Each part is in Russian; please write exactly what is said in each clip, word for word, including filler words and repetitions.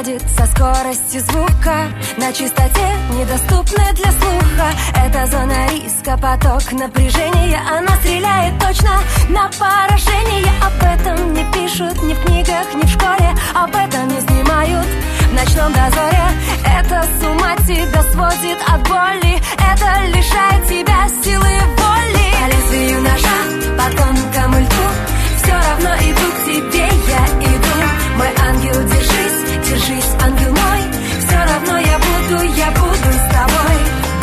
уходит со скоростью звука, на частоте, недоступной для слуха. Это зона риска, поток напряжения. Она стреляет точно на поражение. Об этом не пишут ни в книгах, ни в школе. Об этом не снимают в ночном дозоре. Это с ума тебя сводит от боли. Это лишает тебя силы воли. По лезвию ножа, по тонкому льду, все равно иду к тебе, я иду. Мой ангел, держись, держись, ангел мой. Все равно я буду, я буду с тобой.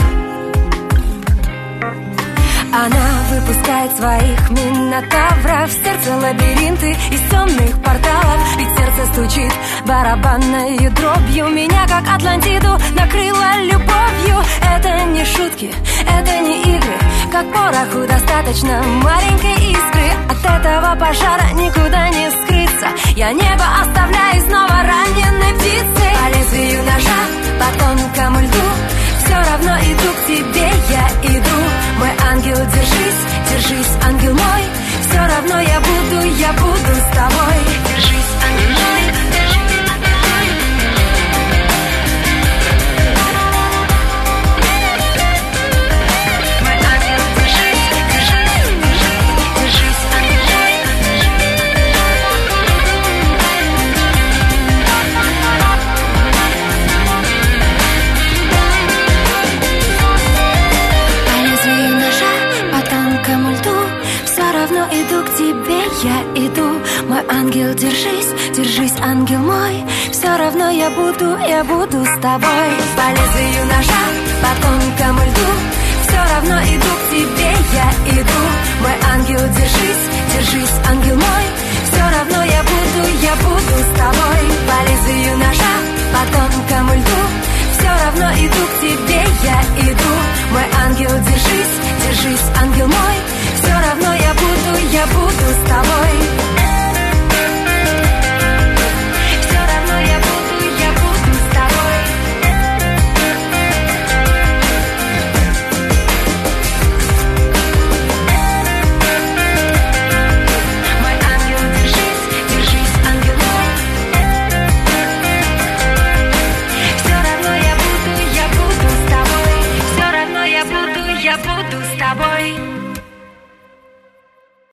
Она выпускает своих минотавров, в сердце лабиринты из темных порталов. Ведь сердце стучит барабанной дробью. Меня, как Атлантиду, накрыло любовью. Это не шутки, это не игры. Как пороху достаточно маленькой искры. От этого пожара никуда не скрыться. Я небо оставляю снова раненой птицей. По лезвию ножа, по тонкому льду, все равно иду к тебе, я иду. Мой ангел, держись, держись, ангел мой. Все равно я буду, я буду с тобой. Держись, ангел мой, держись, ангел мой. Мой ангел, держись, держись, держись, держись, ангел мой. По лезвию ножа, по тонкому льду, все равно иду к тебе, я иду. Мой ангел, держись, держись, ангел мой. Все равно я буду, я буду с тобой. По лезвию ножа, по тонкому льду, все равно иду к тебе, я иду. Мой ангел, держись, держись, ангел мой. Все равно я буду, я буду с тобой.